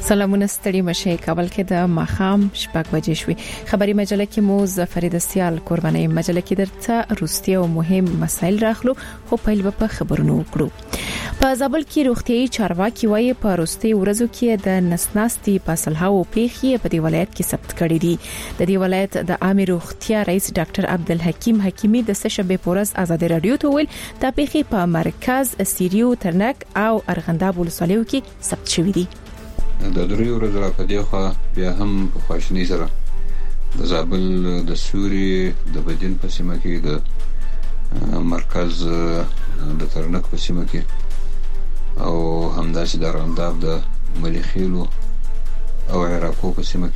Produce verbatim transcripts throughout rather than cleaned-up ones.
سلامونه ستړي مشه کابل کې د ماخام شپږ بجې شوې خبري مجله کې مو زفرید سیال قرباني مجله کې درته روستي او مهم مسایل راخلو خو پیل په خبرونو وکړو په زابل کې روغتيایي چارواکي وایي په روستي ورځو کې د نسناستي پاسلهاو پیخي په دی ولایت کې ثبت کړي دي د دې ولایت د عامه روغتیا رئیس ډاکټر عبدالحکیم حکیمی د سشنبه پورز آزاد رادیو ته ویل د پیخي په مرکز سیریو ترنک او ارغنداب ولسوالیو کې ثبت شوې دي د دریو ورځې راپدې خو بیا هم په خواشنۍ سره د زابل د سوري د بدین په سیمه کې د مرکز د ترنک په سیمه کې او همداسې د ارغنداب د مليخیلو او عراقو په سیمه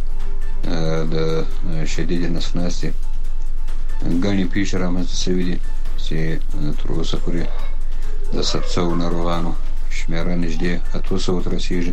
کې د شدید نسناستي غني پیښه رامنځته شوې دي چې تر اوسه پورې د سبسو ناروغانو شمیره نږدې اته سوه تر رسیدي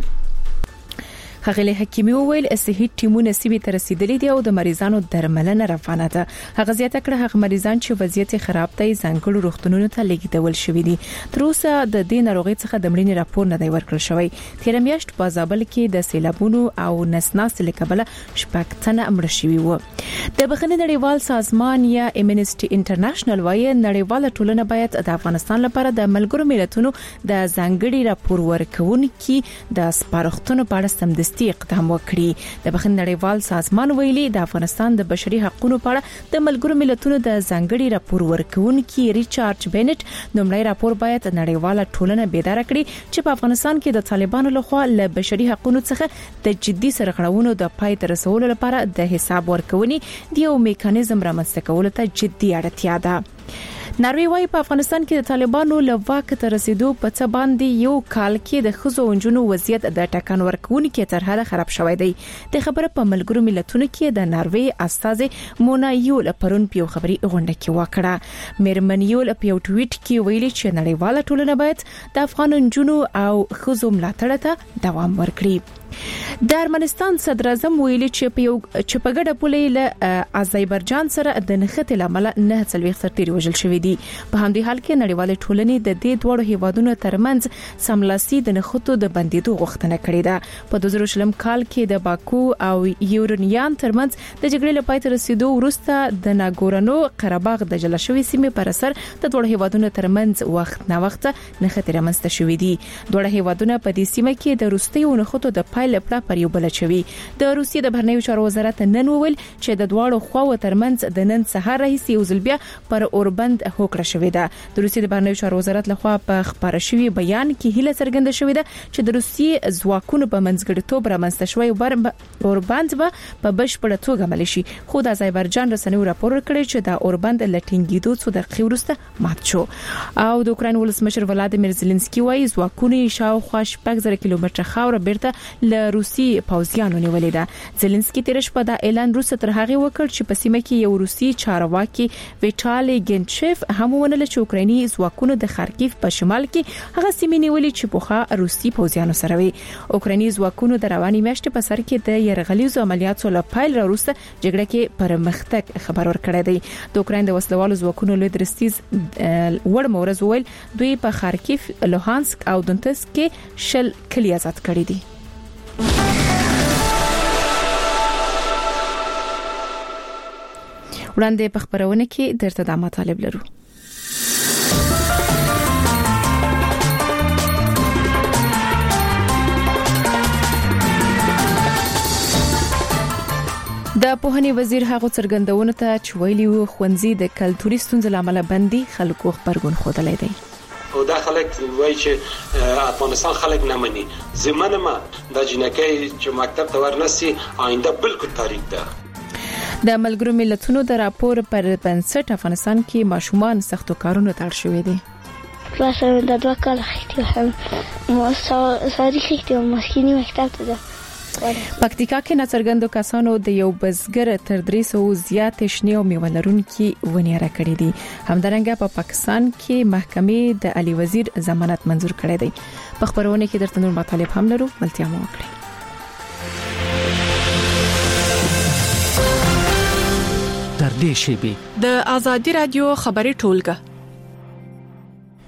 هغه حکیمی وویل صحي ټیمونه سیمه ته رسیدلي دي او د مریضانو درملنه روانه ده هغه زیاته کړه هغه مریضان چې وضعیت خراب دی ځانګړو روغتونونو ته لیږدول شوې دي تر اوسه د دې ناروغي څخه د مړینې راپور نه دی ورکړل شوی تیر میاشت په زابل کې د سیلابونو او نسناس لکبله شپږ تنه مړ شوي وو د بخښنې نړیوال سازمان یا امنسټي انټرنیشنل وايي نړیواله ټولنه باید د افغانستان لپاره د ملګرو ملتونو د ځانګړي راپور ورکونکو د سپارښتنو په اړه سمدستي اقدام وکړي د بخښنې نړیوال سازمان ویلي د افغانستان د بشري حقوقو په اړه د ملګرو ملتونو د ځانګړي راپور ورکونکو ریچارډ بینټ نومړی راپور باید نړیواله ټولنه بیدار کړي چې په افغانستان کې د طالبانو لخوا له بشري حقوقو څخه د جدي سرغړونو د پای ته رسولو لپاره د حساب ورکونې د یو میکانیزم رامنځته کولو ته جدي اړتیا ده ناروی وايي په افغانستان کې د طالبانو له واک ته رسیدو په څه باندې یو کال کې د خزو ونجونو وضعیت د ټاکن ورکونکو تر حده خراب شوی دی د خبره په ملګرو ملتونو کې د ناروی استاذ مونا یول پرون په خبري غونډه کې وکړه میرمن یول په یو ټویټ کې ویلي چې نړیواله ټولنه باید د افغان ونجونو او خزو ملاتړ ته دوام ورکړي د ارمنستان صدر اعظم ویلي چې په یو چې په ګډه پولې له آذربایجان سره د نښتې لامل نه څلويخ سرتيري وژل شوې دي په همدې حال کې نړیوال ټولنې د دې دوه هیوادونو ترمنځ سملاسي د نښتو د بندیدو غوښتنه کړې ده په دوه زره شلم کال کې د باکو او یورانیان ترمنځ د جګړې لپاره تر رسیدو وروسته د ناګورنو قرهباغ د جلا شوې سیمې پر اثر د دوه هیوادونو ترمنځ وخت نه وخت نښتې رامنځته شوې دي دوه هیوادونه په دې سیمه کې د روسي نښتو د پایله پر یو بل چوي د روسیې د بهرنیو چارو وزارت نن وویل چې د دواړو خواو ترمنځ د نن سهار رئیس یو ځل بیا پر اوربند هوکړه شوې ده د روسیې د بهرنیو چارو وزارت لخوا په خبره شوی بیان کې هیله څرګنده شوې ده چې د روسیې ځواکونو په منځګړیتوب رامنځته شوی اوربند به په بشپړه توګه عملي شي خو د آذربایجان رسنیو راپور کړی چې د اوربند لټینګیدو څو دقیقې وروسته مات شو او د اوکرين ولسمشر ولادیمیر زيلنسکي وايي ځواکونه شاوخوا شپږ زره کیلومتره خاور بیرته له روسي پوځیانو نیولې ده زيلنسکي تیر شپه د اعلان وروسته تر هغه وکړ چې په سیمه کې یو روسي چارواکي ویټالي ګنچيف هم ونل چې اوکرایني ځواکونه د خارکیف په شمال کې هغه سیمې نیولې چې په روسي پوځیانو سره وي اوکرایني ځواکونه د رواني میاشتې په سر کې د يرغلیزو عملیاتو لپاره وروسته جګړه کې پرمختګ خبر ورکړی دی د اوکراین د وسلوالو ځواکونو له درستیز وړ مورز ویل دوی په خارکیف لوهانسک او دونتسک کې شل کلی آزاد کړي دي وړاندې په خبرونه کې درته د مطالب لرو د پوهنې وزیر هغه څرګندونه ته چې ویلي وو خوندزي د کلتوري ستونزو لامل بندي خلکو خبرګون خوده لیدي او دا خلک وایي چې افغانستان خلک نه مني زمونه ما د جنکې چې مکتب ته ورنسي آینده بالکل تاریخ ده د ملګرو ملتونو د راپور پر بنسټ افغانستان کې ماشومان سختو کارونو ته اړ شوي دي مثلا د دوه کال خېټه هم مو ساري خېټه مسکینی مکتب ته ده پکتیکا کې ناڅرګندو کسانو د یو بزګر تر درې سوه زیات شنه او میوه لرونکي ونې راکړې دي همدارنګه په پاکستان کې محکمې د علي وزیر ضمانت منزور کړی دی په خبرونه کې درته نور مطالب هم لرو ملتیا مو وکړئ تر دې شی به د ازادي رادیو خبري ټولګه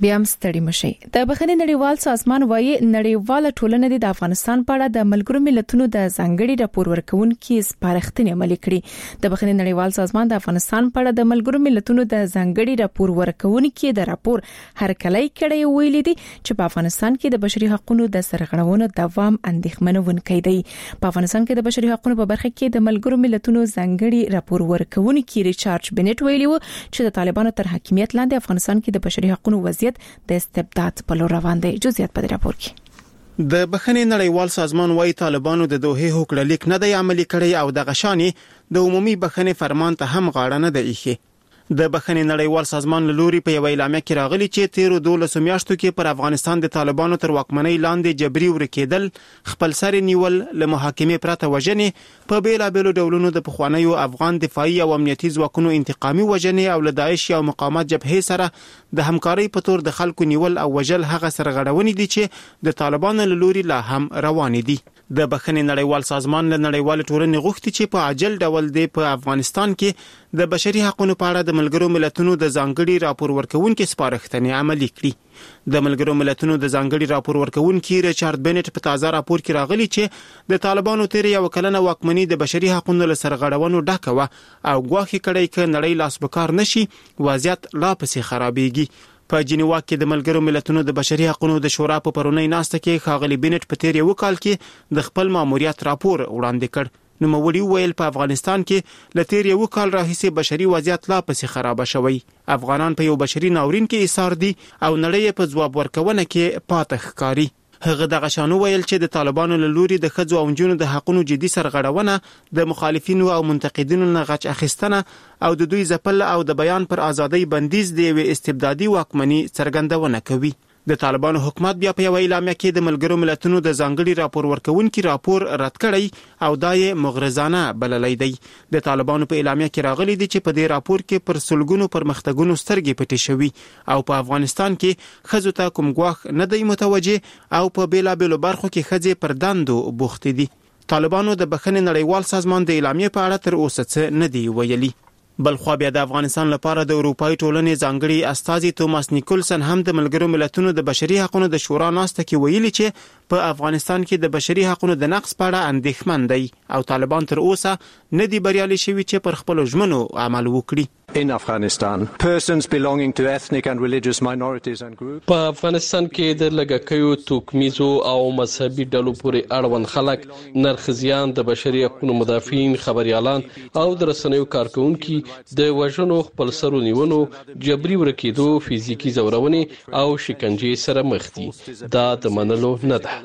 بیا هم ستړي مشي. د بخښنې نړیوال سازمان وايي نړیواله ټولنه د افغانستان په اړه د ملګرو ملتونو د ځانګړي راپور ورکونکو سپارښتنې عملي کړې. د بخښنې نړیوال سازمان د افغانستان په اړه د ملګرو ملتونو د ځانګړي راپور ورکونکو د راپور هرکلی کړي ویلي دي چې په افغانستان کې د بشري حقوقو د سرغړونو دوام اندېښمنونکی دی. په افغانستان کې د بشري حقوقو په برخه کې د ملګرو ملتونو ځانګړي راپور ورکونکو ریچارډ بنټ ویلي و چې د طالبانو تر حاکمیت لاندې افغانستان کې د بشري حقوقو وضعیت د استبداد په لور روان دی. جزئیات په راپور کې د بخښنې نړیوال سازمان وايي طالبانو د دوه هوکړه لیک نه دی عملي کړی او د غشاني د عمومي بخښنې فرمان ته هم غاړه نه دی ایښی. د بخښنې نړیوال سازمان له لوري په یو اعلامیه کې راغلي چې تیر دولس میاشتو کې پر افغانستان د طالبانو تر واکمنۍ لاندې جبري ورکېدل، خپل سر نیول، له محاکمې پرته وژنې، په بیلابېلو ډولونو د پخوانیو افغان دفاعي او امنیتي ځواکونو انتقامي وژنې او له داعش او مقاومت جبهې سره د همکارۍ په تور د خلکو نیول او وژل هغه سرغړونې دي چې د طالبانو له لوري لا هم روانې دي. د بخښنې نړیوال سازمان له نړیوال ټولنې غوښتي چې په عاجل ډول د په افغانستان کې د بشري حقوقو په اړه د ملګرو ملتونو د ځانګړي راپور ورکونکو سپارښتنې عملي کړي. د ملګرو ملتونو د ځانګړي راپور ورکونکو ریچارډ بنټ په تازه راپور کې راغلي چې د طالبانو تیر یو کلنه واکمنۍ د بشري حقوقو له سرغړونو ډکه و او ګواښ کړي چې نړۍ لاس بکار نشي، وضعیت لا پسې خرابېږي. په جنیوا کې د ملګرو ملتونو د بشري حقوقو د شورا په پرونی ناسته کې ښاغلي بنټ په تیر یو کال کې د خپل ماموریت راپور وړاندې کړ. نو موري ویل په افغانستان کې ل تیر یو کال راهیسې بشري وضعیت لا پسې خراب شوی. افغانان په یو بشري ناورین کې ایثار دي او نړۍ په ځواب ورکونه کې پاتې ښکاری. هغه د غشانو ویل چې د طالبانو له لوري د ښځو او نجونو د حقوقو جدي سرغړونه، د مخالفینو او منتقدینو نه غچ اخیستنه او د دوی ځپل او د بیان پر ازادۍ بندیز د یو استبدادي واکمنۍ څرګندونه کوي. د طالبانو حکومت بیا په یو اعلامیه کې د ملګرو ملتونو د ځانګړي راپور ورکونکو راپور رد کړی او دای مغرضانه بللی دی. د طالبانو په اعلامیه کې راغلي دي چې په دې راپور کې پر سلګونو پرمختګونو سترګې پټې شوي او په افغانستان کې ښځو ته کوم ګواښ نه دی متوجه او په بیلابېلو برخو کې ښځې پر دندو بوختې دي. طالبانو د بخښنې نړیوال سازمان د اعلامیې په اړه تر اوسه څه نه دی ویلي. بلخوا بیا د افغانستان لپاره د اروپאי ټولنې ځانګړي استازي توماس نیکولسن هم د ملګرو ملتونو د بشري حقوقو د شورا ناسته کې ویلي چې په افغانستان کې د بشري حقوقو د نقض په اړه اندېښمن دی او طالبان تر اوسه نه دی بریالي شوي چې پر خپل ژمنو عمل وکړي. In Afghanistan, persons belonging to ethnic and religious minorities and groups. په افغانستان کې د لږکیو، توکمیزو او مذهبي ډلو پورې اړوند خلک، نرخزیان، د بشري حقوقو مدافعین، خبريالان او د رسنیو کارکونکو د وژنو، خپل سرو نیونو، جبري ورکېدو، فزیکی ځورونې او شکنجې سره مخ دي. دا د منلو نه ده.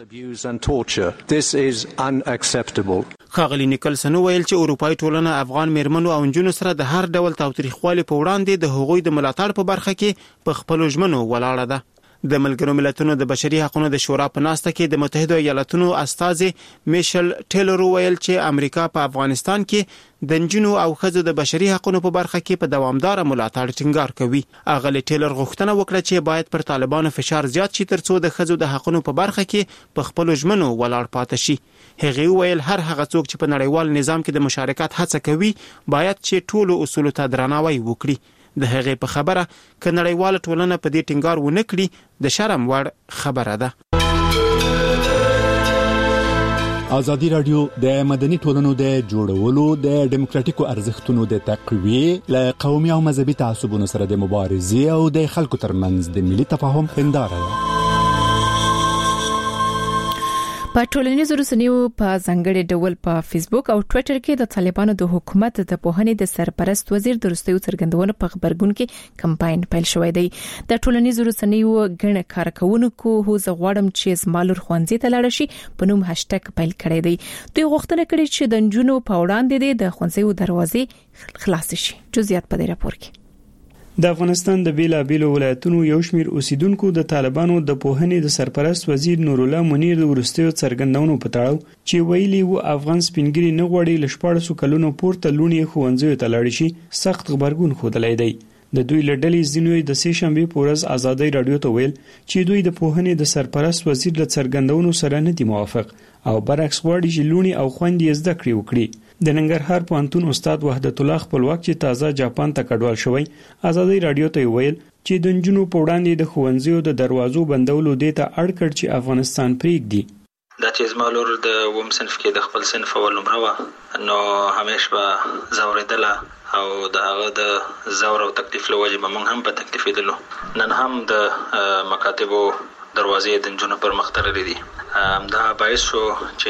This is unacceptable. ښاغلي نیکلسن ویل چې اروپאי ټولنه افغان میرمنو او نجونو سره د هر ډول تاوتریخوالي په وړاندې د هغوی د ملاتړ په برخه کې په خپل ژمنو ولاړه ده. د ملګرو ملتونو د بشري حقوقو د شورا په ناسته کې د متحده ایالاتونو استازي میشل ټیلر ویل چې امریکا په افغانستان کې د نجونو او ښځو د بشري حقوقو په برخه کې په دوامدار ملاتړ ټینګار کوي. اغلی ټیلر غوښتنه وکړه چې باید پر طالبانو فشار زیات شي ترڅو د ښځو د حقوقو په برخه کې په خپل ژمنو ولاړ پاتې شي. هغه ویل هر هغه څوک چې په نړیوال نظام کې د مشارکت هڅه کوي باید چې ټولو اصولو ته درناوی وکړي. د هغه په خبره ک نړیواله ټولنه په دې ټینګار ونه کړي د شرم وړ خبره ده. ازادي رادیو د مدني ټولنو د جوړولو، د ډیموکراتیکو ارزښتونو د تقویه، ل قومي او مذهبي تعصبونو سره د مبارزې او د خلکو ترمنځ د ملي تفاهم هنداره ده. په ټولنیزو رسنیو په ځانګړي ډول په فیسبوک او ټوئیټر کې د طالبانو د حکومت د پوهنې د سرپرست وزیر د وروستیو څرګندونو په خبرګون کې کمپاین پیل شوی دی. د ټولنیزو رسنیو ګڼ کارکونکو هو زه غواړم چې زمالور خوانځي ته لاړ شي په نوم هاشټګ پیل کړی دی. دوی غوښتنه کړې چې د نجونو په وړاندې د خوانځیو دروازې خلاص شي. جزئیات په دې راپور کې. د افغانستان د بیلابېلو ولایتونو یو شمېر اوسیدونکو د طالبانو د پوهنې د سرپرست وزیر نور الله منیر د وروستیو څرګندونو په تړاو چې ویلي و افغان سپینګری نه غواړي ل شپاړسو کلونو پورته لونې ښوونځیو ته لاړ شي سخت غبرګون ښودلی دی. د دوی له ډلې ځینو د سې شنبې په ورځ ازادۍ راډیو ته ویل چې دوی د پوهنې د سرپرست وزیر له څرګندونو سره نه دي موافق او برعکس غواړي چې لونې او خویندې زده کړې وکړي. د ننګرهار پوهنتون استاد وحدت الله خپلواک چې تازه جاپان ته کډوال شوی ازادي رادیو ته ویل چې د نجونو په وړاندې د ښوونځیو د دروازو بندولو دې ته اړ کړ چې افغانستان پرېږدي. دا چې زما لور د اووم صنف کې د خپل صنف اول نمره وه نو همیش به ځورېدله او د هغه د زور او تکلیف له وجې به موږ هم په تکلیفېدلو. نن هم د مکاتبو دروازې د نجونو پر مخ تړلې دي. همدا باعث شو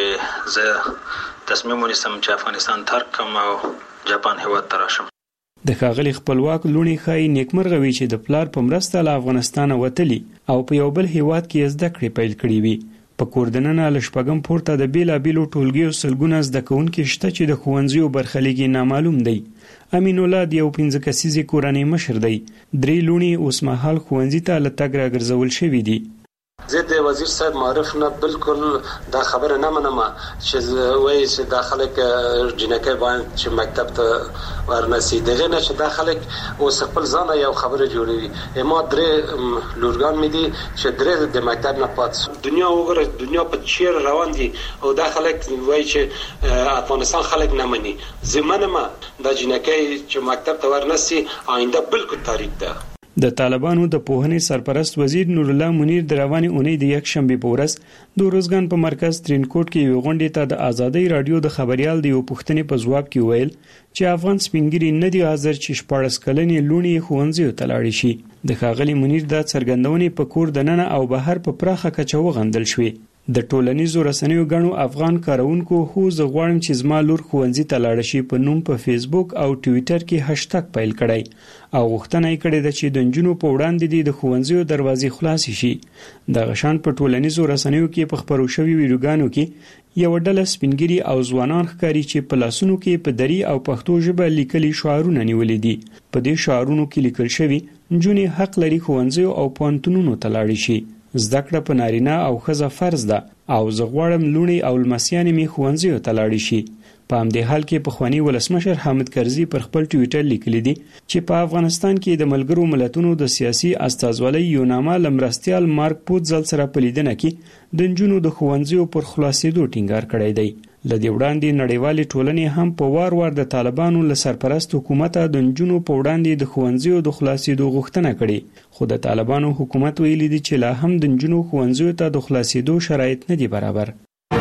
چې زه تصمیم ونیسم چې افغانستان ترک کړم او جاپان هېواد ته راشم. د ښاغلي خپلواک لوڼې ښایي نیکمرغه وي چې د پلار په مرسته له افغانستانه وتلي او په یو بل هېواد کې زده کړې پیل کړې وي. په کور دننه له شپږم پورته د بېلابېلو ټولګیو سلګونه زده کوونکي شته چې د ښوونځیو برخلیک یې نامعلوم دی. امین الله د یو پنځه کسیزې کورنۍ مشر دی. درې لوڼې اوسمهال ښوونځي ته له تګ راګرځول شوي دي. زه د وزیر صاحب معرف نه بالکل دا خبره نه منم چې وایي چې دا خلک جنکۍ باید چې مکتب ته ورنسي دغه نه چې دا خلک اوس خپل ځان یو خبره جوړوي. ما درې لورګان مې دي چې درې د مکتب نه پات دنیا وګوره دنیا په چیر روان دي او دا خلک وایي چې افغانستان خلک نه مني. زه منم دا جنکۍ چې مکتب ته ورنسي آینده بالکل تاریک ده. د طالبانو د پوهنې سرپرست وزیر نور الله منیر د روانې اونۍ د یک شنبې په ورځ د روزګان په مرکز ترینکوټ کې یو غونډې ته د ازادۍ رادیو د خبريال د یو پوښتنې په ځواب کې ویل چې افغان سپینګری نه دی حاضر چې شپاړس کلنې لوڼې ښوونځیو ته لاړې شي. د ښاغلي منیر دا څرګندونې په کور دننه او بهر په پراخه کچه وغندل شوې. د ټولنیزو رسنیو غنو افغان کارونکو هو زه غواړم چې زما لور ښوونځي ته لاړ شي په نوم په فیسبوک او ټوئیټر کې هاشټګ پیل کړی او غوښتنه یې کړې ده چې د نجونو په وړاندې د ښوونځیو دروازې خلاصې شي. د غشان په ټولنیزو رسنیو کې په خبرو شوي ویډیوګانو کې یو ډله سپینګری او ځوانان ښکاري چې په لاسونو کې په دری او پښتو ژبه لیکلي شعارونه نیولې دي. په دې شعارونو کې لیکل شوي نجونې حق لري ښوونځیو او پوهنتونونو ته لاړې شي. زده کړه په نارینه او ښځه فرض ده او زه غواړم لوڼې او لمسیانې مې ښوونځیو ته لاړې شي. په همدې حال کې پخوانی ولسمشر حامد کرزي پر خپل ټویټر لیکلی دی چې په افغانستان کې د ملګرو ملتونو د سیاسي استازولۍ یو نامه لمرستیال مارک پوتزل سره په لیدنه کې د نجونو د ښوونځیو پر خلاصېدو ټینګار کړی دی. له دې وړاندې نړیوالې ټولنې هم په وار وار د طالبانو له سرپرست حکومت د نجونو په وړاندې د ښوونځیو د خلاصېدو غوښتنه کړې. خو د طالبانو حکومت ویلي دی چې لا هم د نجونو ښوونځیو ته د خلاصېدو شرایط نه دي برابر.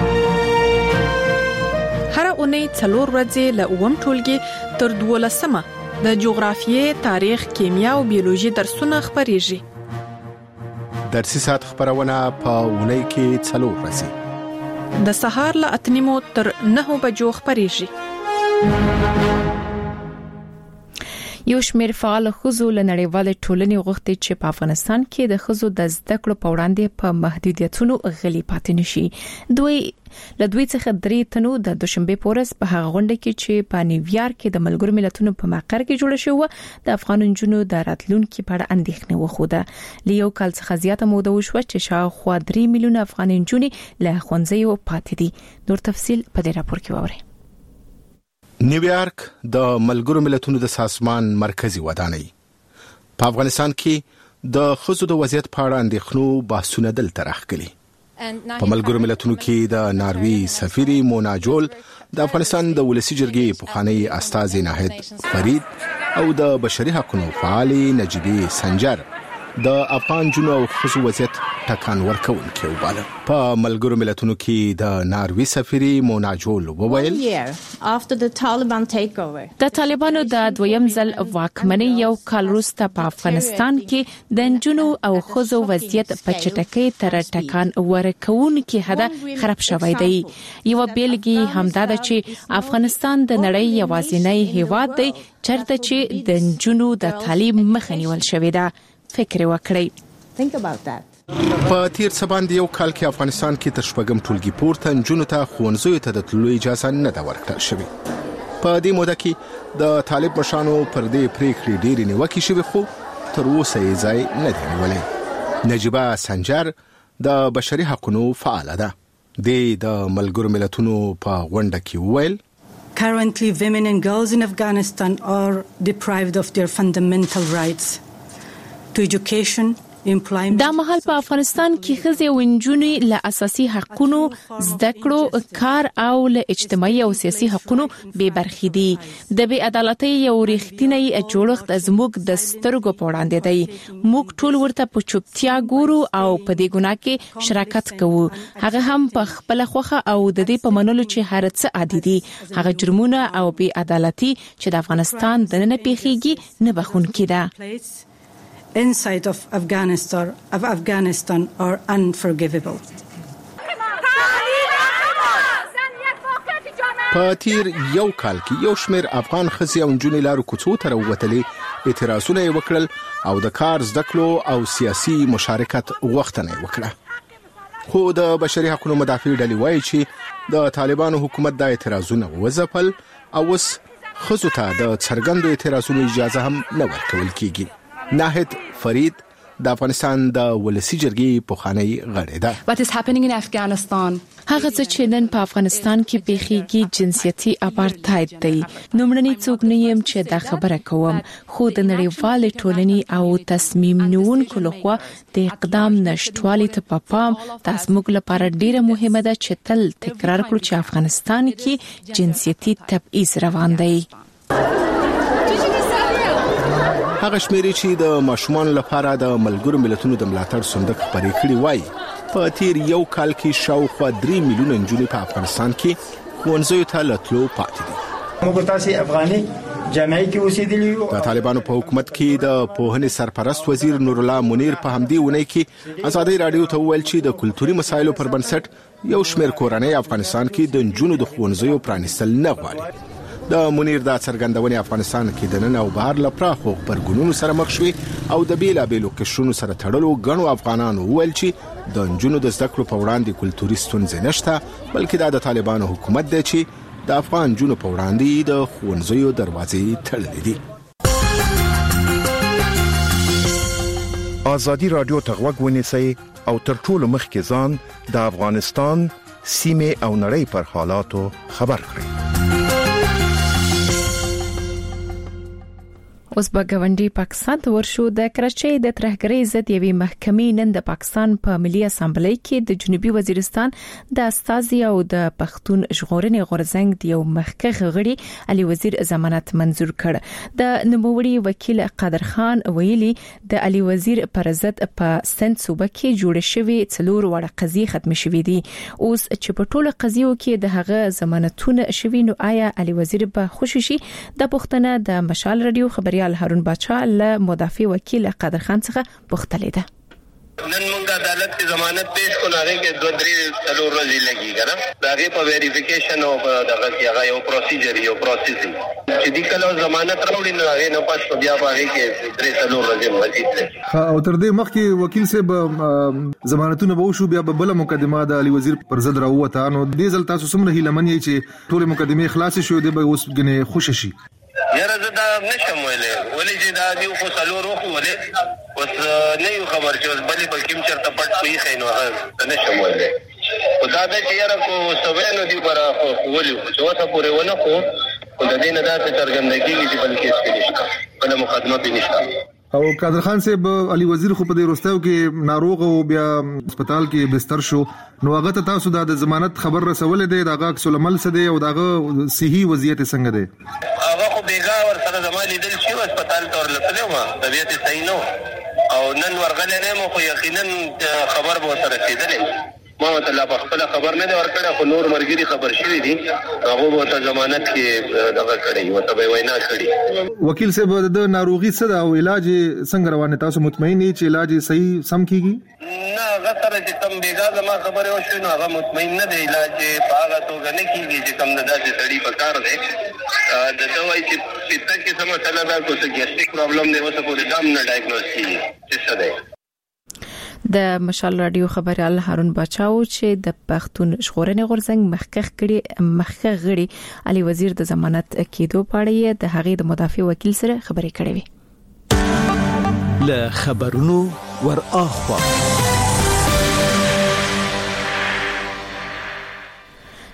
هر اونۍ څلور ورځې له اووم ټولګي تر دولسمه د جغرافیې، تاریخ، کیمیا او بیولوژي درسونه خپرېږي. درسي ساعت خبرونه په اونۍ کې څلور ورځې د سهار له اته نیمو تر نهو بجو خپرېږي. یو شمېر فعال ښځو له نړیوال ټولنې غوښتي چې په افغانستان کې د ښځو د زده کړو په وړاندې په محدودیتونو غلي پاتې نشي. دوی له دوی څخه درې تنو د دوشنبه پورس په هغه غونډه کې چې په نیویارک کې د ملګرو ملتونو په مقر کې جوړه شوه د افغان نجونو د راتلونکو په اړه اندېښنه وخوده. لیو کال څخه زیاته موده وشوه چې شاوخوا درې میلیونه افغان نجونې له ښوونځیو پاتې دي. نور تفصيل په دې راپور کې واورئ. نیویارک د ملګرو ملتونو د سازمان مرکزی ودانۍ په افغانستان کې د ښځو د وضعیت په اړه اندېښنو بحثونه دلته راغلي. په ملګرو ملتونو کې د ناروی سفیر مونا جول، د افغانستان د ولسی جرګې پخوانی استاذ ناهید فرید او د بشري حقوقو فعال نجیبی سنجر د افغان جنو او خصوصي وضعیت ټکان ورکوونکي وباله. په ملګرو ملتونو کې د ناروی سفیري مونا جول وویل د طالبانو د دویم ځل واکمنۍ یو کال وروسته په افغانستان کې د نجونو او ښځو وضعیت په چټکۍ تر ټکان ورکوونکي حده خراب شوی دی. یو بیلګه همدا ده چې افغانستان د نړۍ یوازینی هیواد دی چېرته چې د نجونو د تعلیم مخه نیول شوې ده. فکر وکړئ. په تیر سباند یو کال کې افغانستان کې تر شپږم ټولګي پورته نجونو ته ښوونځیو ته د تللو اجازه نه ده ورکړل شوې. په دې موده کې د طالب مشرانو پر دې پریکړې ډېرې نیوکې شوې خو تر اوسه یې ځای نه دی نیولی. نجیبه سنجر د بشري حقوقو فعاله ده. د ملګرو ملتونو په غونډه کې وویل Currently, women and girls in Afghanistan are deprived of their fundamental rights to education, employment. دا مهال په افغانستان کې ښځې او نجونې له اساسي حقوقو، زده کړو، کار او له اجتماعي او سیاسي حقوقو بې برخې دي. د بې عدالتۍ یو ریښتینی جوړښت زموږ د سترګو په وړاندې دی. موږ ټول ورته په چوپتیا ګورو او په دې ګناه کې شراکت کوو. هغه هم په خپل خوخه او د دې په منلو چې هر څه عادي دي. هغه جرمونه او بې عدالتي چې د افغانستان دننه پیښیږي نه بخښونکې ده. Inside of Afghanistan of Afghanistan are unforgivable. په تیر یو کال کې یو شمېر افغان ښځې او نجونې لارو کوڅو ته راووتلې، اعتراضونه یې وکړل او د کار، زده کړو او سیاسي مشارکت غوښتنه یې وکړه. خو د بشري حقوقو مدافع ډلې وایي چې د طالبانو حکومت د اعتراضونه وځپل او اوس ښځو ته د څرګندو اعتراضونو اجازه هم نه ورکول کیږي. ناهد فرید د افغانستان د ولسی جرګې پخوانی غړی ده. What is happening in Afghanistan? هغه څه چې نن په افغانستان کې پیښیږي جنسیتي اپارټاید دی. نومړنی څوک نه يم چې دا خبره کوم، خو د نړیوال ټولنې او تصمیم نیونکو لخوا د اقدام نشټوالي ته په پام تاسو موږ لپاره ډیره مهمه ده چې تل تکرار کړو چې افغانستان کې جنسیتي تبعیض روان دی. هغه شمیرې چې د ماشومان لپاره د ملګرو ملتونو د ملاتړ صندوق خبرې کړې وای، په تیر یو کال کې شاوخوا درې میلیونه نجونې په افغانستان کې ښوونځیو ته لتلو پاتې دي. موږ تاسو افغاني جامعې کې اوسېدلی یو. د طالبانو په حکومت کې د پوهنې سرپرست وزیر نور الله منیر په همدې ونې کې ازادي رادیو ته وویل چې د کلتوري مسایلو پر بنسټ یو شمېر کورنۍ افغانستان کې د نجونو د ښوونځیو پرانیستل نه غواړي. د منیر د څرګندونې افغانستان کې د نن او بهر لپاره خبرګونونو سره مخ شوي او د بیلابېلو قشرونو سره تړلو غنو افغانانو وویل چې د نجونو د زده کړو په وړاندې کلتوري ستونزې نشته، بلکې دا د طالبانو حکومت دی چې د افغان نجونو په وړاندې د ښوونځیو دروازې تړلې دي. ازادي رادیو ته غوږ ونیسئ او تر ټولو مخکې ځان د افغانستان سیمه او نړۍ پر حالاتو خبر کړئ. اوس به ګاونډي پاکستان ته ورشو. د کراچۍ د ترهګرۍ ضد یوې محکمې نن د پاکستان په ملي اسامبلۍ کې د جنوبي وزیرستان د استازي او د پښتون ژغورنې غورځنګ د یو مخکښ غړي علي وزیر ضمانت منزور کړ. د نوموړي وکیل قادر خان ویلي د علي وزیر پر ضد په سند صوبه کې جوړ شوی څلور وړه قضیې ختم شوې دي. اوس چې په ټولو قضیو کې د هغه ضمانتونه شوي، نو آیا علي وزیر به خوشی شي؟ د پښتنه د مشال رادیو خبريال هارون باچا له مدافع وکیل قادر خان څخه پوښتنه ده. نن موږ د عدالت کی ضمانت پیش کړو، هغه کې دوه درې څلور ورځې لګي کنه. دا غي په ویریفیکیشن او دغه کې هغه یو پروسیجر یو پروسیس چې د کله ضمانت راوړي نو هغه نو پاس بیا هغه کې درې څلور ورځې مزید لګي. او تر دې مخکې وکیل صاحب ضمانتونه به وشو، بیا به بل مقدمه د علي وزیر پر ضد راوته. نو دې ځل تاسو سمره هیله منئ چې ټول مقدمه خلاص شي او د به اوس غنه خوش شي. یاره زه دا نشم ویلې ولې چې دا دی خو څلور وخت ولې اوس نه یو خبر چې اوس بلې په کوم چرته پټ کوي خینو هغه نشم ویلې. خو دا د چې یاره کو سوینو دی پر خو ولې چې اوسه پورې ونه خو د دې نه دا څرګندګي چې بل کیس کې نشته، بل مقدمه به نشته. او قادر خان صاحب علي وزیر خو په دې وروستیو کې ناروغ او بیا هسپتال کې بستر شو، نو هغه ته تاسو د ضمانت خبر رسولې ده؟ دغه عکس العمل څه دی او دغه صحي وضعیت څنګه دی؟ هغه خو بیګا ور سره زموږ لیدل شي هسپتال ته ورلته ما طبيعت صحیح نو او نن ورغلې نه مو خو یقینا خبر به سره کېدلې. ما ته لا خپل خبر نه دی ورکړی، خو نور مرګري خبر شوی دي هغه به ته ضمانت کې دغه کړی او ته وینا کړی. وکیل صاحب د ناروغي څه دا او علاج څنګه روانه، تاسو مطمئن یې چې علاج صحیح سم کیږي؟ نه هغه سره چې تم بیګا زما خبره وشو نو هغه مطمئن نه دی علاج په هغه توګه نه کیږي چې کوم د داسې سړي په کار دی. د دوای چې پته کې سم مثلا دا کوڅه ګیسټریک پرابلم دی اوسه پورې دام نه ډایګنوز کیږي چې څه دی. د مشال رادیو خبريال هارون باچاو چې د پښتون ژغورنې غورځنګ مخکښ کړي مخکښ غړي علي وزیر د ضمانت کېدو په اړه د هغې د مدافع وکیل سره خبرې کړې وي. له خبرونو ور اخوا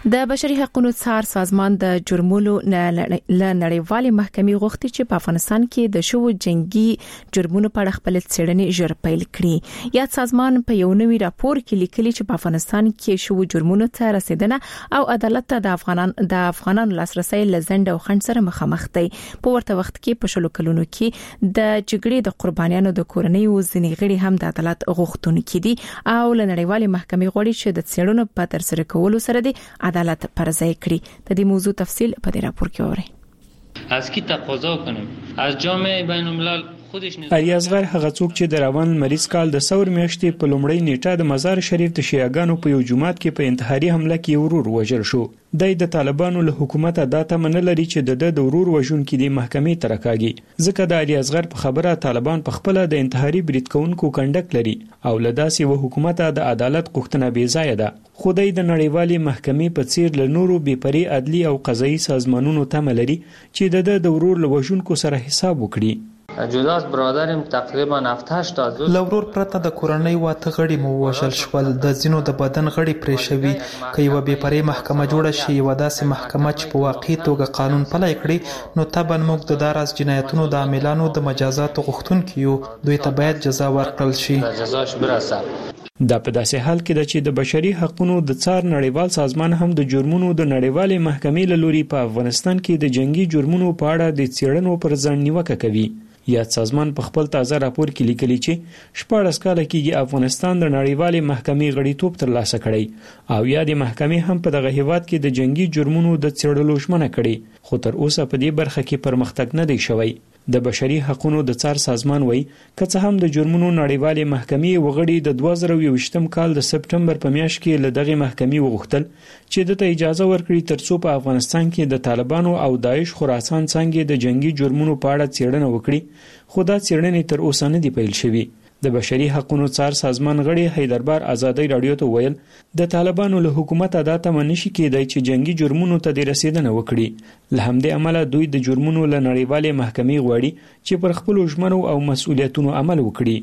د بشري حقوقو څار سازمان د جرمونو ل نړیوالې محکمې غوښتي چې په افغانستان کې د شوو جنگي جرمونو په اړه خپل څېړنې ژر پیل کړي. یا سازمان په یو نوي راپور کې لیکلي چې په افغانستان کې شوو جرمونو ته رسیدنه او عدالت ته د افغانان د افغانانو لاسرسي لزند او خنډ سره مخامخ دي. په ورته وخت کې په شلو کلونو کې د جګړې د قربانیانو د کورنۍ او ځینې غړي هم د عدالت غوښتونکي دي او ل نړیوالې محکمې غواړي چې د څېړنو په ترسره کولو سره د عدالت پر ځای کړي. د دې موضوع تفصیل په دې راپور کې اورئ. از کی تقاضا کنیم از جامعه بین الملل خودش اریازغر هغه څوک چې د روان مریض کال د ثور میاشتې په لومړۍ نیټه د مزار شریف د شیعاګانو په یو جماعت کې په انتحاري حمله کې ورور وژل شو. د د طالبانو له حکومت د تمنه لري چې د د ورور وژونکو د محکمې ترکاږي ځکه د اریازغر په خبره طالبان په خپل د انتحاري برید کوونکو کنډک لري او لداسي و حکومت د عدالت غوښتنه بې ځای ده. خدای د نړیوالې محکمې په څیر له نورو بېپري عدلي او قضایي سازمانونو تمه لري چې د د ورور لوژونکو سره حساب وکړي. جداست برادرم تقریبا هفت هشت تا لورور پرته د کورنۍ واته غړي مو وژل شول د زینو د بدن غړي پرې شوي که یو بېپري محکمه جوړه شي یو داسې محکمه چې په واقعي توګه قانون پلی کړي نو طبعا موږ د داراز جنایتونو د عاملانو د مجازات غوښتونکو یو دوی ته باید جزا ورکړل شي. جزاش برسه. دا په داسې حال کې چې د بشري حقوقو د څار نړیوال سازمان هم د جرمونو د نړیوالې محکمې له لوري په افغانستان کې د جنگي جرمونو په اړه د څېړنو پر ځان نیوکه کوي. یا سازمان په خپل تازه راپور کې لیکلي چې شپږ کاله کېږي افغانستان د نړیوالې محکمې غړیتوب ترلاسه کړی او یا د محکمې هم په دغه هیواد کې د جنگي جرمونو د څېړلو ژمنه کړې خو تر اوسه په دې برخه کې پرمختګ نه دی شوی. د بشري حقوقو د څار سازمان وایي که څه هم د جرمونو نړیوالې محکمې وغړي د دوه زره یوویشتم کال د سپټمبر په میاشت کې له دغه محکمې وغوښتل چې د ته اجازه ورکړي ترڅو په افغانستان کې د طالبانو او داعش خراسان څنګه د جنگي جرمونو په اړه څېړنه وکړي خو دا څېړنې تر اوسه نه دی پیل شوی. د بشري حقوقو څار سازمان غړي حیدربار ازادي رادیو ته ویل د طالبانو له حکومت ادا ته منشي کېدای چې جنگي جرمونو ته د رسیدنه وکړي. له همدې امله دوی د جرمونو له نړیوالې محکمې غواړي چې پر خپل ژمنو او مسؤلیتونو عمل وکړي.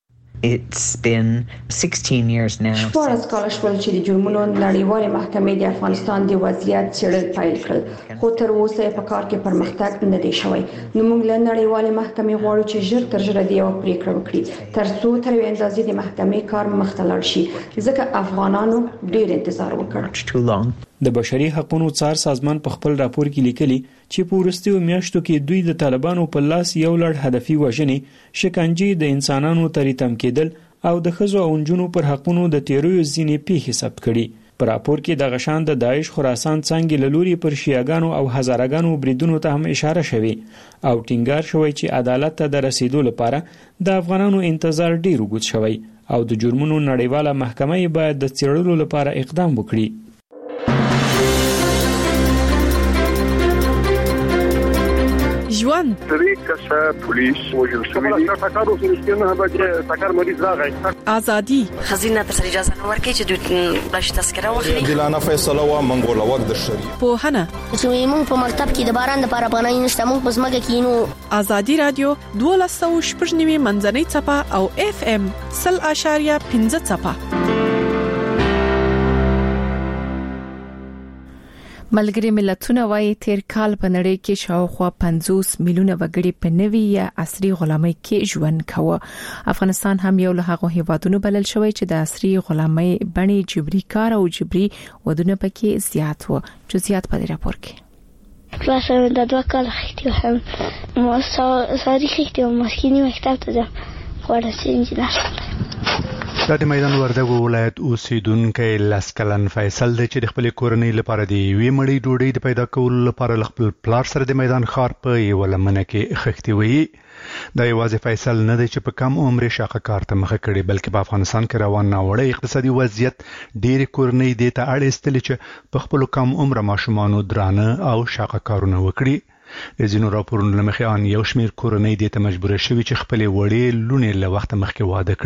It's been sixteen years now. شپږ کاله شول چې د جرمونو نړیوالې محکمې د افغانستان د وضعیت څېړل پیل کړل خو تر اوسه په کار کې پرمختګ نه دی شوی. نو موږ له نړیوالې محکمې غواړو چې ژر تر ژره د یو پریکړه وکړي ترڅو تر یو اندازې د محکمې کار مخ ته لاړ شي ځکه افغانانو ډېر انتظار وکړ. د بشري حقوقو څار سازمان په خپل راپور کې لیکلي چې په وروستیو میاشتو کې دوی د طالبانو په لاس یو لړ هدفي وژنې، شکنجې، د انسانانو تریتم کېدل او د ښځو او نجونو پر حقونو د تیرویو ځینې پیښې ثبت کړي. په راپور کې د غشان د داعش خراسان څنګه له لوري پر شیعاګانو او هزارګانو بریدونو ته هم اشاره شوې او ټینګار شوی چې عدالت ته د رسیدو لپاره د افغانانو انتظار ډیر وګت شوی او د جرمونو نړیواله محکمه باید د څېړلو لپاره اقدام وکړي. ژوند درې کسه پولیس وژل شوي دي. ټاکارو سره نه بچي ټاکار مریض راغی. ازادي خزینه تر اجازه نه ورکړي چې دوی بلش تذکره واخلي. دلانه فیصله وا منګوله وخت د شری. په هنه چې موږ په مکتب کې د باران لپاره پناه نشته موږ په ځمکه کې نو. ازادي رادیو دولس سوه شپږ نوي منځنۍ چپه او اف ام صفر اشاریه پنځه چپه. ملګری ملتونه وايي تیر کال په نړۍ کې شاوخوا پنځوس میلیونه وګړي په نوي یا عصري غلامۍ کې ژوند کاوه. افغانستان هم یو له هغو هیوادونو بلل شوی چې د عصري غلامۍ بڼې جبري کار او جبري ودونه پکې زیات و. جزئیات په دې راپور کې. مثلا د دوه کال خېټه هم مو ساري خېټه او مسکینی مکتب ته ځم خورا سینجنه. د میدان وردګو ولایت اوسیدونکو لسکلن فیصل د چې د خپل کورنۍ لپاره دی وی مړی ډوډۍ د پیدا کولو لپاره خپل پلار سره د میدان خار په یو لمنه کې خښتي وي. دا یوازې فیصل نه دی چې په کم عمر شاقه کار ته مخه کړي بلکې په افغانستان کې روان ناوړه اقتصادي وضعیت ډېر کورنۍ د ته اړ استل چې په خپل کم عمر ماشومانو درانه او شاقه کارونه وکړي. د ځینو راپورونو لمخې ان یو شمېر کورنۍ د ته مجبور شوي چې خپل وړې لونې له وخت مخکې واده کړي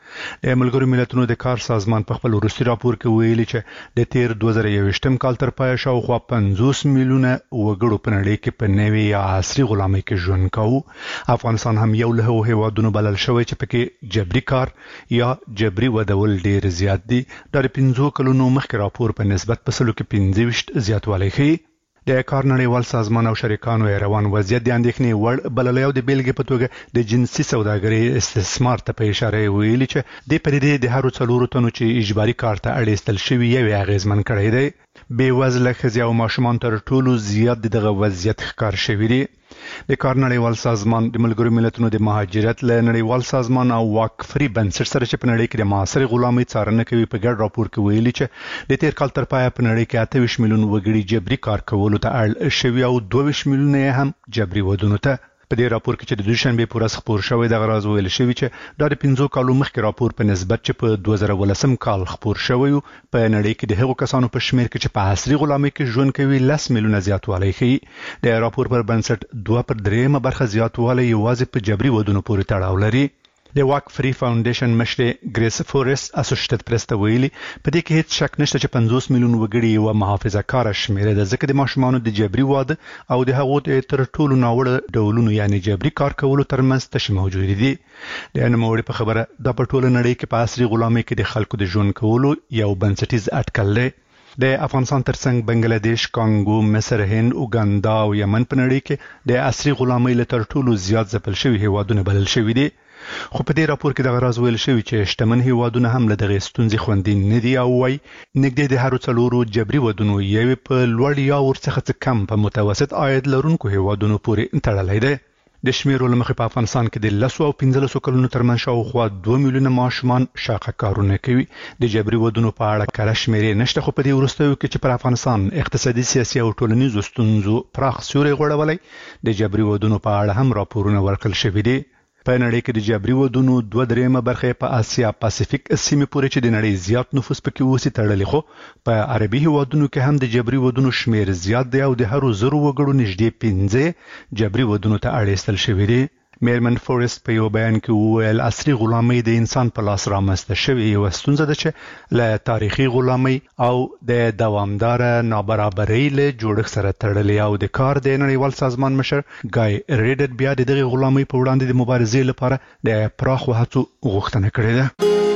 د ملګرو ملتونو د کار سازمان په خپل وروستي راپور کې ویلي چې د تیر دوه زره یوویشتم کال تر پایه شاوخوا پنځوس میلیونه وګړو په نړۍ کې په نوې یا عصري غلامۍ کې ژوند کوي. افغانستان هم یو له هغو هیوادونو بلل شوی چې پکې جبري کار یا جبري ودول ډیر زیات دي. د پنځو کلونو مخکې راپور په نسبت په سلو کې پنځه ویشت زیاتوالی ښیي. د کار نړیوال سازمان او شریکانو روان وضعیت د اندېښنې وړ بللی او د بیلګې په توګه د جنسي سوداګرۍ استثمار ته په اشاره ویلي چې د پدیدې د هرو څلورو تنو چې اجباري کار ته اړ ایستل شوي یو اغیزمن کړی دی. بېوزله ښځې او ماشومان تر ټولو زیات دغه وضعیت ښکار شوي دي. د کار نړیوال سازمان د ملګرو ملتونو د مهاجرت له نړیوال سازمان او واکفري بنسټ سره چې په نړۍ کې د معاصرې غلامۍ څارنه کوي په ګډ راپور کې ویلي چې د تیر کال تر پایه په نړۍ کې اته ویشت میلیون وګړي جبري کار کولو ته اړ شوي او دوه ویشت میلیونه هم جبري ودونو ته. په دې راپور کې چې د دوشنبه پورس خبر شوی د غراز ویل شوی چې د پنځو کالو مخکې راپور په نسبت چې په دوه زره ولسم کال خبر شوی په نړۍ کې د هغو کسانو په شمیر کې چې په عصري غلامۍ کې ژوند کوي لس میلیونه زیاتوالی ښیي. د راپور پر بنسټ دوه پر دریمه برخه زیاتوالی یوازې په جبري ودونو پورې تړاو لري. د واک فری فاونډیشن مشر ګریس فورست اسوسییټډ پریس ته ویلي په دې کې هیڅ شک نشته چې پنځوس میلیون وګړي یو محافظه کار شمېر ده ځکه د ماشومانو د جبري واده او د هغو تر ټولو ناوړه ډولونو یعنی جبري کار کولو ترمنځ تش موجود دي. د نوموړي په خبره د په ټوله نړۍ کې په عصري غلامۍ کې د خلکو د ژوند کولو یو بنسټیز اټکل دی. د افغانستان ترڅنګ بنگلاديش، کانګو، مصر، هند، اوګاندا او یمن په نړۍ کې د عصري غلامۍ له تر ټولو زیات ځپل شوي هیوادونه بلل شوي دي. خو په دې راپور کې د غراز ویل شوی چې شتمن هیوادونه هم له دغه ستونزې خوندي نه دي او وايي نږدې د هرو څلورو جبري ودونو یو په لوړ یا ورڅخه څه کم په متوسط عاید لرونکو هیوادونو پورې تړلی دی. د شمیرو له مخې په افغانستان کې د لسو او پنځلسو کلونو ترمنځ شاوخوا دوه میلیونه ماشومان شاقه کارونه کوي. د جبري ودونو په اړه کره شمیرې نشته خو په دې وروستیو کې چې پر افغانستان اقتصادي، سیاسي او ټولنیزو ستونزو پراخ سیوری غوړولی د جبري ودونو په اړه هم راپورونه ورکړل شوي دي. په نړۍ کې د جبري ودونو دوه دریمه برخه په آسیا پاسفیک سیمه پورې چې د نړۍ زیات نفوس پکې اوسي تړلې، خو په عربي هیوادونو کې هم د جبري ودونو شمیر زیات دی او د هرو زرو وګړو نږدې پنځه جبري ودونو ته اړ ایستل شوي دي. میرمن فورست په یو بیان کې وویل عصري غلامۍ د انسان په لاس رامنځته شوې یوه ستونزه ده چې له تاریخي غلامۍ او د دوامداره نابرابرۍ له جوړښت سره تړلې او د کار د نړیوال سازمان مشر ګای ریډر بیا د دغې غلامۍ په وړاندې د مبارزې لپاره د پراخو هڅو غوښتنه کړې ده.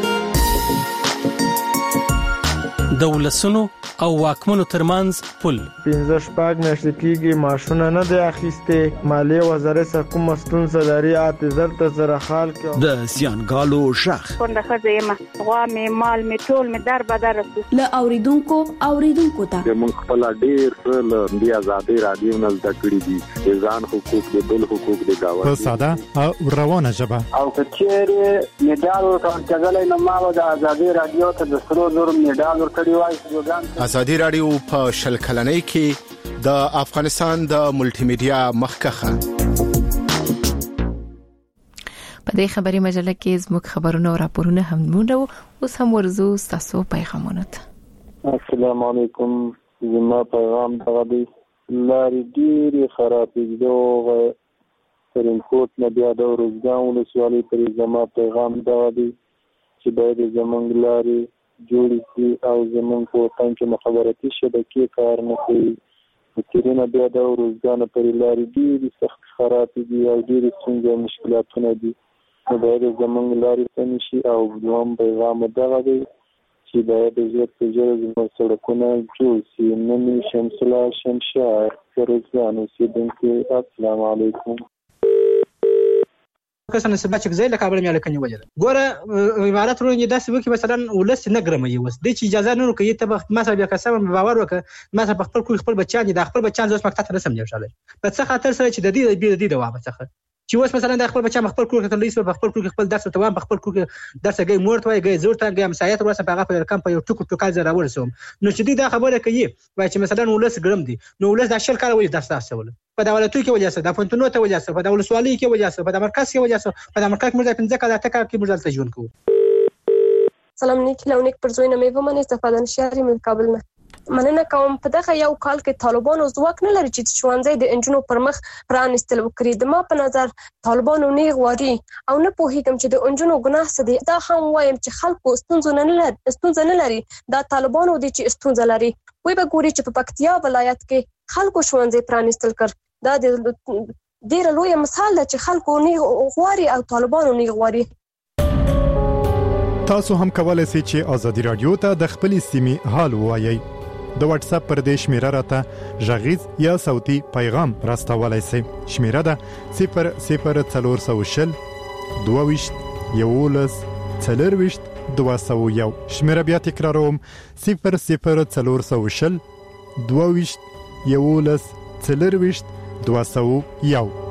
د ولسونو او واکمنو ترمنځ پل پنځه شپږ میاشتې کېږي معاشونه نه دی اخیستې. مالیې وزارت څخه کومه ستونزه لري اته زر ته زره خال کې د سیانګالو شخ څنګه ښځه یم غوا مې مال مې ټول مې در بدر رسو له اوریدونکو اوریدونکو ته موږ خپل ډیر له دې آزادۍ رادیو نه زده کړی دي ځان حقوق د بل حقوق د گاوه په ساده او روانه ژبه او کچېره میډال ورکړل کېدل نو ما د آزادۍ رادیو ته د سرو زر میډال ورکړی وای. ازادي رادیو په شل کلنۍ کې د افغانستان د ملټي میډیا مخکخه. په دې خبري مجله کې زموږ خبرونه او راپورونه هم موندو. اوس هم ورزو تاسو پیغامونه ته. السلام علیکم. زما پیغام دغه دی لارې ډېرې خرابې دي. ترینکوټ نه بیا د روزګان ولسوالۍ پورې زما پیغام دغه دی چې باید زموږ لارې جوړې شي او زموږ په وطن کې مخابراتي شبکې کار نه کوي. د تیرونه بیا د روزګان پورې لارې ډېرې سخت خرابې دي او ډېرې ستونزې او مشکلاتونه دي. نو باید زموږ لارې سمې شي. او دویم پیغام دغه دی چې باید ژر تر ژره زموږ سړکونه جوړ شي. نن شمس الله شمشار د روزګان اوسېدونکی. السلام علیکم. کسانه سبا چې ځای له کابل مې لکنی وجه ګوره عبارت ورونې داسې وکي مثلا ولس نه ګرمي وس د چې اجازه نه ورکړي ته مثلا بیا قسم باور وکړه مثلا په خپل خپل بچان دي د خپل بچان زوس مکتب ته رسم دی شاله په څه خاطر سره چې د دې د دې دوام څخه چې وس مثلا د خپل بچا خپل کور ته لیس په خپل کور خپل درس ته وام خپل کور درس گئی مورت وای گئی زور ته گئی مسایت ورسره په هغه په کم په یو ټکو ټکال زره ورسوم. نو چې دې دا خبره کوي وای چې مثلا ولس ګرم دي نو ولس د شل کال وای درس تاسول په دولتو کې وجه سره د پونتونو ته وجه سره په دولت سوالي کې وجه سره په مرکز کې وجه سره په مرکز کې مرزا پنځه کاله تک کې مرزا تجون کو. سلام نیکی لونیک پر زوینه میوه من استفاده نشاری من کابل نه. مننه کوم. په دغه یو کال کې طالبانو ځواک نه لري چې ښوونځي د انجونو پر مخ پرانستل وکړي. د ما په نظر طالبانو نه غواړي او نه پوهیږم چې د انجونو ګناه څه دی. دا هم وایم چې خلکو ستونزه نه لري ستونزه نه لري دا طالبانو دي چې ستونزه لري. وی به ګوري چې په پکتیا ولایت کې خلکو ښوونځي پرانستل کړ. دا د ډیر لوی مثال ده چې خلکو نه غواړي او طالبانو نه غواړي. تاسو هم کولای شئ چې ازادي رادیو ته د خپل سیمې حال ووایي. د واتس اپ پر دې شمیره راته ژغیز یا صوتي پیغام راستولای شئ. شمیره ده صفر صفر څلور سوه شل دوه ویشت یولس څلور ویشت دوه سوه یو. شمیره بیا تکراروم صفر صفر څلور سوه شل دوه ویشت یولس څلور ویشت دوه سوه یو.